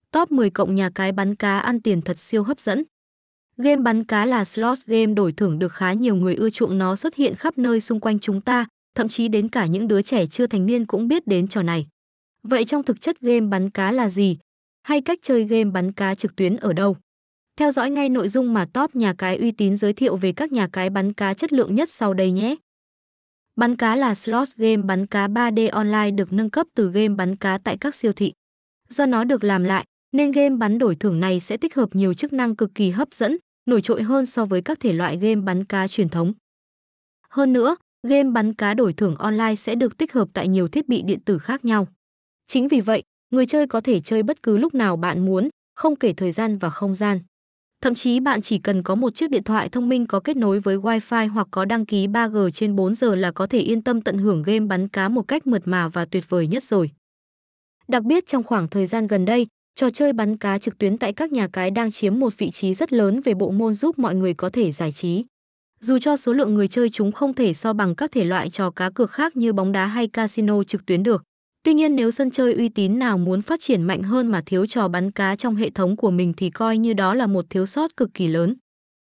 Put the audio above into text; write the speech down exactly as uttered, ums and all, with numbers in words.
Top mười cộng nhà cái bắn cá ăn tiền thật siêu hấp dẫn. Game bắn cá là slot game đổi thưởng được khá nhiều người ưa chuộng, nó xuất hiện khắp nơi xung quanh chúng ta, thậm chí đến cả những đứa trẻ chưa thành niên cũng biết đến trò này. Vậy trong thực chất game bắn cá là gì? Hay cách chơi game bắn cá trực tuyến ở đâu? Theo dõi ngay nội dung mà top nhà cái uy tín giới thiệu về các nhà cái bắn cá chất lượng nhất sau đây nhé. Bắn cá là slot game bắn cá ba D online được nâng cấp từ game bắn cá tại các siêu thị. Do nó được làm lại, nên game bắn đổi thưởng này sẽ tích hợp nhiều chức năng cực kỳ hấp dẫn, nổi trội hơn so với các thể loại game bắn cá truyền thống. Hơn nữa, game bắn cá đổi thưởng online sẽ được tích hợp tại nhiều thiết bị điện tử khác nhau. Chính vì vậy, người chơi có thể chơi bất cứ lúc nào bạn muốn, không kể thời gian và không gian. Thậm chí bạn chỉ cần có một chiếc điện thoại thông minh có kết nối với Wi-Fi hoặc có đăng ký ba G trên bốn giờ là có thể yên tâm tận hưởng game bắn cá một cách mượt mà và tuyệt vời nhất rồi. Đặc biệt trong khoảng thời gian gần đây, trò chơi bắn cá trực tuyến tại các nhà cái đang chiếm một vị trí rất lớn về bộ môn giúp mọi người có thể giải trí. Dù cho số lượng người chơi chúng không thể so bằng các thể loại trò cá cược khác như bóng đá hay casino trực tuyến được. Tuy nhiên nếu sân chơi uy tín nào muốn phát triển mạnh hơn mà thiếu trò bắn cá trong hệ thống của mình thì coi như đó là một thiếu sót cực kỳ lớn.